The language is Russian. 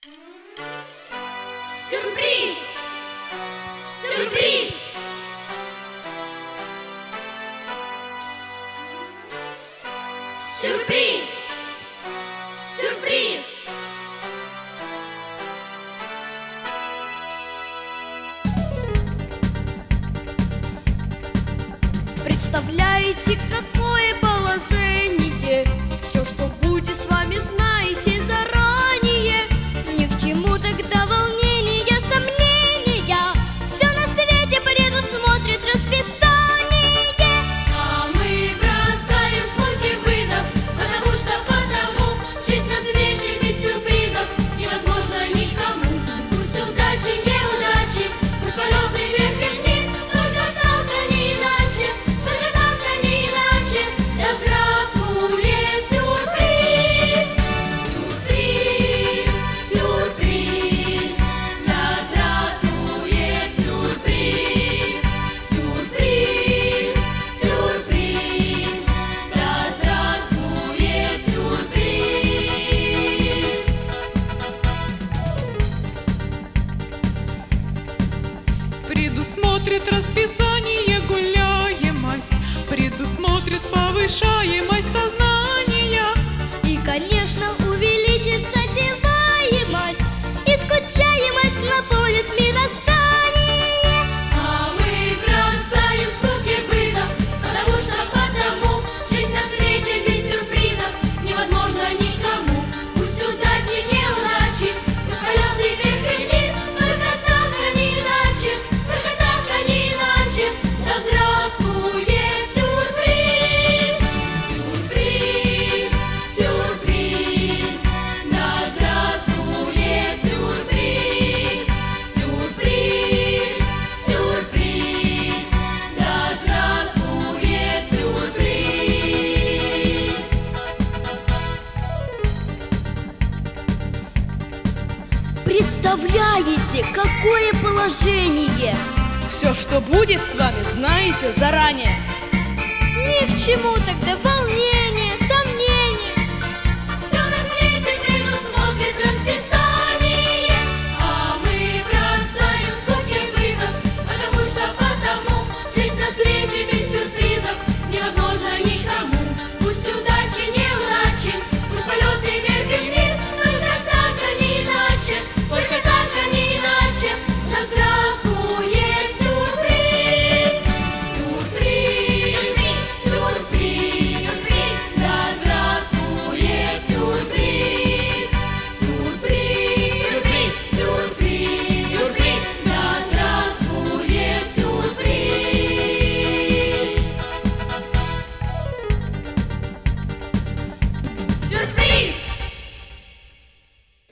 Сюрприз! Сюрприз! Сюрприз! Сюрприз! Представляете, какое положение? Все, что будет с вами, знаете заранее. Ни к чему тогда волнения, сомнения. Все на свете предусмотрит расписание. А мы бросаем звонкий вызов, потому жить на свете без сюрпризов невозможно никому. Пусть удачи, неудачи, пусть полеты вверх и вниз, только так, а не иначе, только так, а не иначе. Да здравствует сюрприз! Сюрприз! Сюрприз! Да здравствует сюрприз! Сюрприз! Сюрприз! Да здравствует сюрприз! Предусмотрит расписание гуляемость, предусмотрит повышаемость сознания. И, конечно, увеличится севаемость, и скучаемость наполнит мироздание. А мы бросаем скуке вызов, потому жить на свете без сюрпризов невозможно никому. Пусть удачи, неудачи, пусть полеты вверх и вниз, только так, а не иначе, только так, а не иначе. Да здравствует сюрприз! Сюрприз! Сюрприз! Да здравствует сюрприз! Сюрприз! Сюрприз! Да здравствует сюрприз! Представляете, какое положение? Все, что будет с вами, знаете заранее. Ни к чему тогда